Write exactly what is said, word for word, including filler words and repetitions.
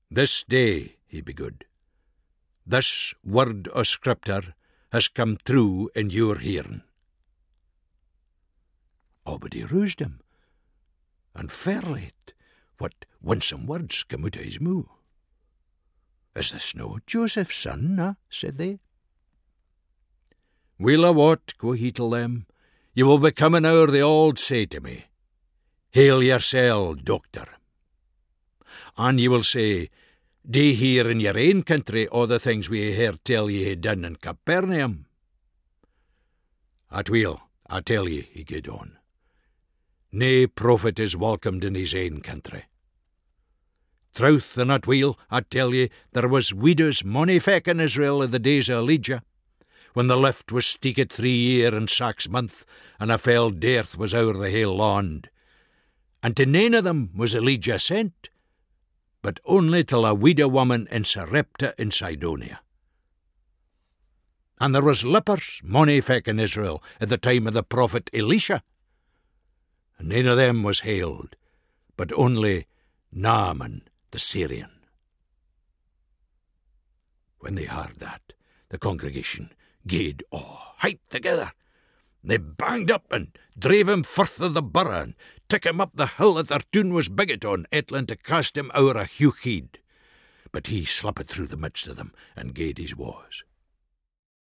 This day, he begood, this word o' Scripture has come true in your hearing. Obady roused him, and fairly what winsome words came out of his mouth. Is this no Joseph's son, na? Said they. Weel a wot, go he to them, ye will be coming o'er the old say to me, Hail yoursel, doctor. And ye will say, D'ye hear in your ain country all the things we heard tell ye had done in Capernaum? At will, I tell ye, he gaed on, nae prophet is welcomed in his ain country. Truth and at will, I tell ye, there was widows mony feck in Israel in the days of Elijah, when the lift was steeked three year and sax month, and a fell dearth was o'er the hale land. And to nane of them was Elijah sent, but only till a widow woman in Sarepta in Sidonia. And there was lepers mony feck in Israel at the time of the prophet Elisha, and nane of them was hailed, but only Naaman the Syrian. When they heard that, the congregation gaed all hype together. They banged up and drave him forth of the borough, and took him up the hill that their tune was bigot on, ettlin to cast him o'er a heugh head. But he slipped through the midst of them, and gaed his ways.